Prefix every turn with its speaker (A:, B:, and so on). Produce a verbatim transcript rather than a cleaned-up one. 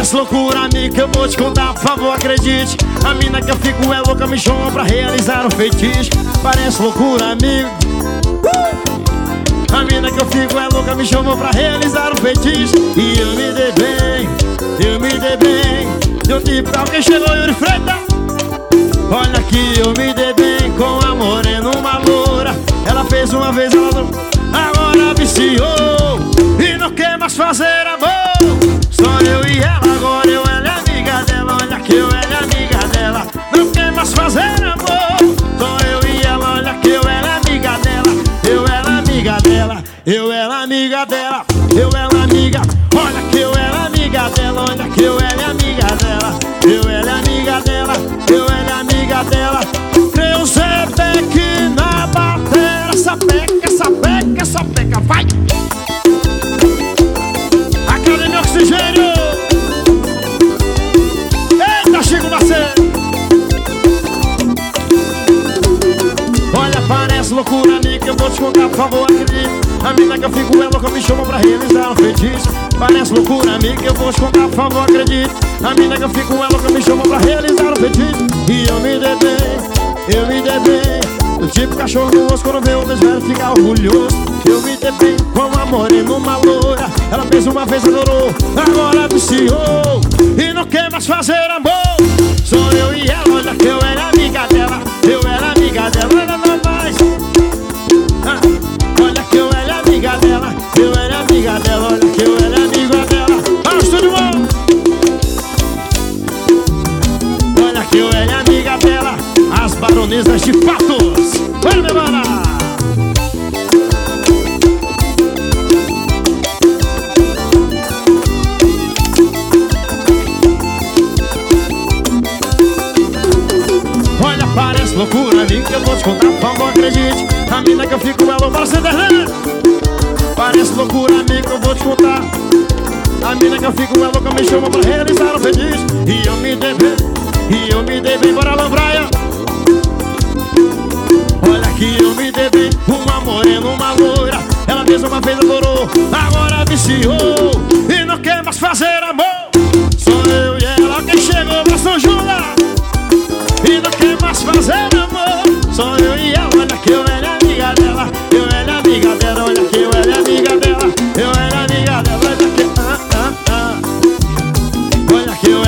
A: Parece loucura, amiga, eu vou te contar, por favor, acredite. A mina que eu fico é louca, me chama pra realizar um feitiço. Parece loucura, amigo. uh! A mina que eu fico é louca, me chamou pra realizar um feitiço. E eu me dei bem, eu me dei bem. De um tipo tal que chegou, Yuri Freitas. Olha aqui, eu me dei bem com a morena, uma loura. Ela fez uma vez, ela não... agora viciou e não quer mais fazer amor. Só eu e ela, agora eu, ela é amiga dela. Olha que eu, ela é amiga dela. Não quer mais fazer amor. Só eu e ela, olha que eu, ela é amiga dela. Eu, ela é amiga dela. Eu, ela é amiga dela. Eu, ela é amiga. Olha que eu, ela é amiga dela. Olha que eu, ela é amiga dela. Eu, ela é amiga dela. Eu, ela é amiga dela. Creu Zé Beck na bateria. Sapeca, sapeca, sapeca, vai! Academia Oxigênio! Eita, Chico Macedo! Olha, parece loucura, amiga, eu vou te contar, por favor, acredite. A mina que eu fico é louca, me chama pra realizar um feitiço. Parece loucura, amiga, eu vou te contar, por favor, acredite. A mina que eu fico é louca, me chama pra realizar um feitiço. E eu me dei bem, eu me dei bem. O tipo cachorro no osso, quando vê o velho fica orgulhoso. Eu me dei bem com uma morena, uma loura. Ela fez uma vez, adorou, agora viciou e não quer mais fazer amor. Sou eu e ela, olha que eu era amiga dela. Eu era amiga dela, ela não mais. ah, Olha que eu era amiga dela. Eu era amiga dela, olha que eu era amiga dela. Ah, estúdio bom. Olha que eu era amiga dela. As baronesas de Patos. Vai, meu mana! Olha, parece loucura, amigo, que eu vou te contar, por favor, acredite. A mina que eu fico, ela bora ser internet. Parece loucura, amigo, que eu vou te contar. A mina que eu fico, ela louca, me chama pra realizar um feitiço. E eu me dei bem, e eu me dei bem, bora lá, Brian. Olha que eu me dei bem, uma morena, uma loira. Ela fez uma vez, adorou, agora viciou e não quer mais fazer amor. Sou eu e ela quem chegou pra São Judas e não quer mais fazer amor. Sou eu e ela, olha que eu era amiga dela. Eu era amiga dela, olha que eu era amiga dela. Eu era amiga dela, olha que... ah, ah, ah. Olha que eu